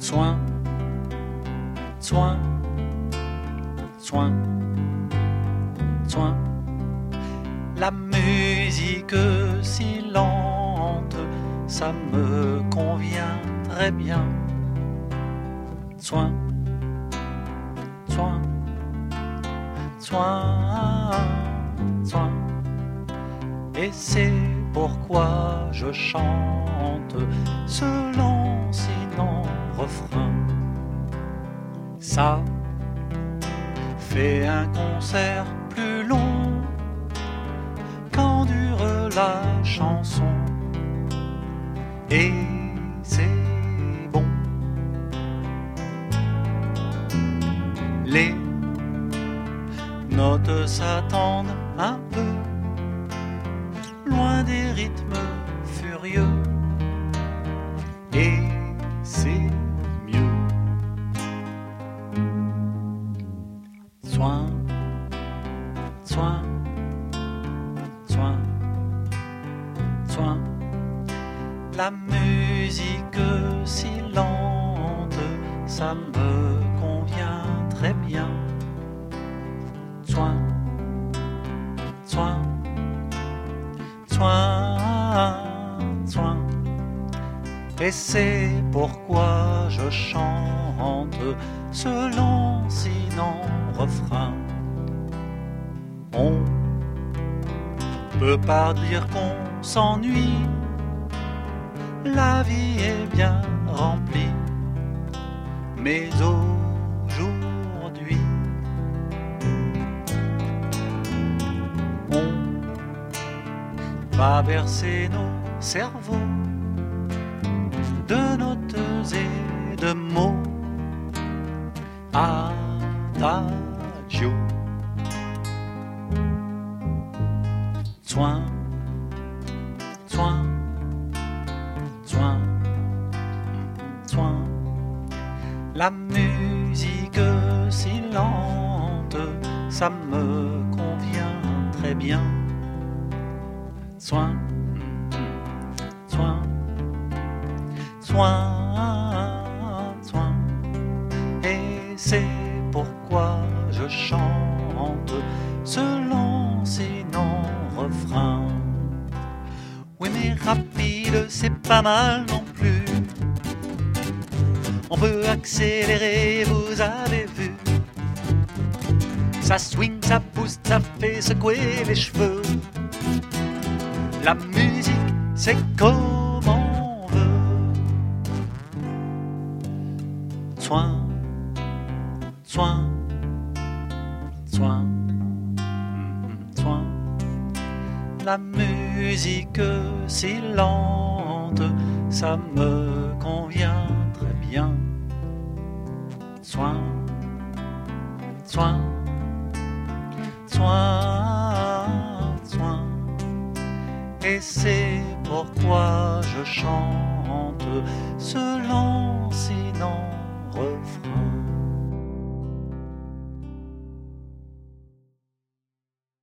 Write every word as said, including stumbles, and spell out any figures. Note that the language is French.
Soin, soin, soin, soin. La musique si lente, ça me convient très bien. Soin, soin, soin, soin. Et c'est pourquoi je chante ce lancinant refrain. Ça fait un concert plus long quand dure la chanson. Et c'est bon. Les notes s'attendent un peu loin des rythmes furieux. Et c'est mieux. Soin, soin, soin, soin. La musique si lente, ça me convient très bien. Soin, soin, soin, soin. Et c'est pourquoi je chante ce lancinant refrain. On peut pas dire qu'on s'ennuie, la vie est bien remplie, mais aujourd'hui on va bercer nos cerveaux de notes et de mots. Adagio. Soin, soin, soin, soin. La musique si lente, ça me convient très bien. Soin, soin, soin, soin. Et c'est pourquoi je chante ce lancinant refrain. Oui mais rapide c'est pas mal non plus. On peut accélérer, vous avez vu. Ça swing, ça pousse, ça fait secouer les cheveux. La musique c'est comme on veut. Soin, soin, soin, soin. La musique si lente, ça me convient très bien. Soin, soin, soin, soin. Et c'est pourquoi je chante ce lancinant refrain.